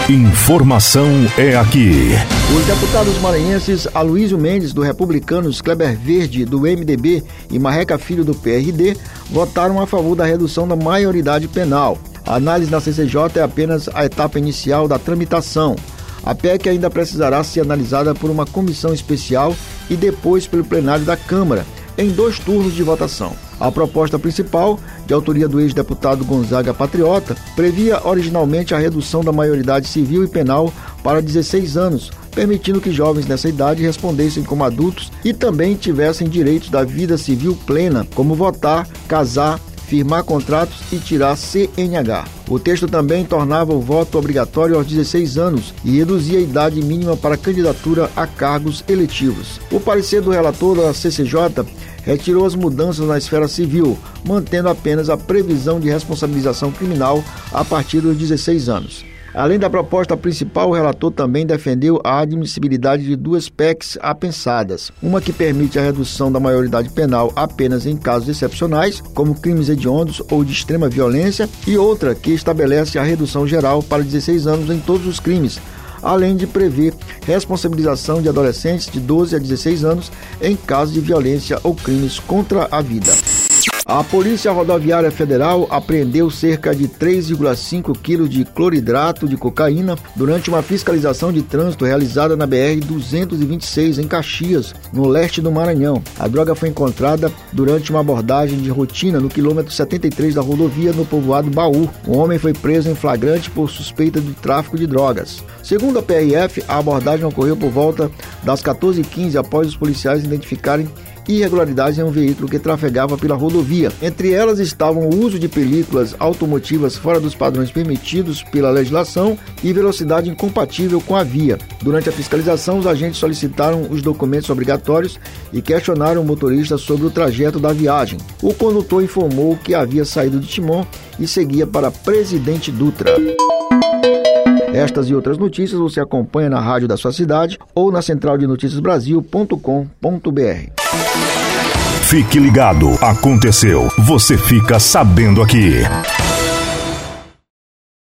Informação é aqui. Os deputados maranhenses Aloysio Mendes, do Republicanos, Kleber Verde, do MDB e Marreca Filho, do PRD, votaram a favor da redução da maioridade penal. A análise na CCJ é apenas a etapa inicial da tramitação. A PEC ainda precisará ser analisada por uma comissão especial e depois pelo plenário da Câmara, em 2 turnos de votação. A proposta principal, de autoria do ex-deputado Gonzaga Patriota, previa originalmente a redução da maioridade civil e penal para 16 anos, permitindo que jovens nessa idade respondessem como adultos e também tivessem direitos da vida civil plena, como votar, casar, firmar contratos e tirar CNH. O texto também tornava o voto obrigatório aos 16 anos e reduzia a idade mínima para candidatura a cargos eletivos. O parecer do relator da CCJ retirou as mudanças na esfera civil, mantendo apenas a previsão de responsabilização criminal a partir dos 16 anos. Além da proposta principal, o relator também defendeu a admissibilidade de 2 PECs apensadas. Uma que permite a redução da maioridade penal apenas em casos excepcionais, como crimes hediondos ou de extrema violência, e outra que estabelece a redução geral para 16 anos em todos os crimes, além de prever responsabilização de adolescentes de 12 a 16 anos em casos de violência ou crimes contra a vida. A Polícia Rodoviária Federal apreendeu cerca de 3,5 quilos de cloridrato de cocaína durante uma fiscalização de trânsito realizada na BR-226 em Caxias, no leste do Maranhão. A droga foi encontrada durante uma abordagem de rotina no quilômetro 73 da rodovia no povoado Baú. O homem foi preso em flagrante por suspeita de tráfico de drogas. Segundo a PRF, a abordagem ocorreu por volta das 14h15 após os policiais identificarem irregularidades em um veículo que trafegava pela rodovia. Entre elas estavam o uso de películas automotivas fora dos padrões permitidos pela legislação e velocidade incompatível com a via. Durante a fiscalização, os agentes solicitaram os documentos obrigatórios e questionaram o motorista sobre o trajeto da viagem. O condutor informou que havia saído de Timon e seguia para Presidente Dutra. Estas e outras notícias você acompanha na rádio da sua cidade ou na centraldenoticiasbrasil.com.br. Fique ligado, aconteceu, você fica sabendo aqui.